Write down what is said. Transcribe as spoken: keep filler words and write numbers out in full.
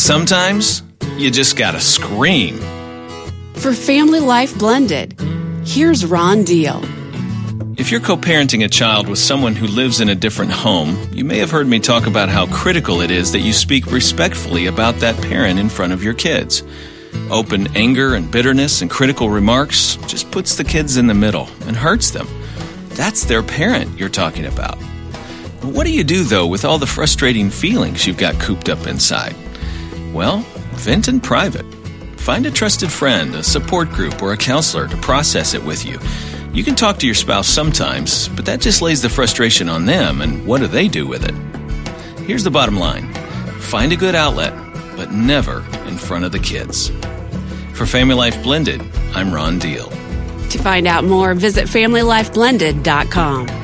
Sometimes you just gotta scream. For Family Life Blended, here's Ron Deal. If you're co-parenting a child with someone who lives in a different home, you may have heard me talk about how critical it is that you speak respectfully about that parent in front of your kids. Open anger and bitterness and critical remarks just puts the kids in the middle and hurts them. That's their parent you're talking about. What do you do, though, with all the frustrating feelings you've got cooped up inside? Well, vent in private. Find a trusted friend, a support group, or a counselor to process it with you. You can talk to your spouse sometimes, but that just lays the frustration on them, and what do they do with it? Here's the bottom line. Find a good outlet, but never in front of the kids. For Family Life Blended, I'm Ron Deal. To find out more, visit family life blended dot com.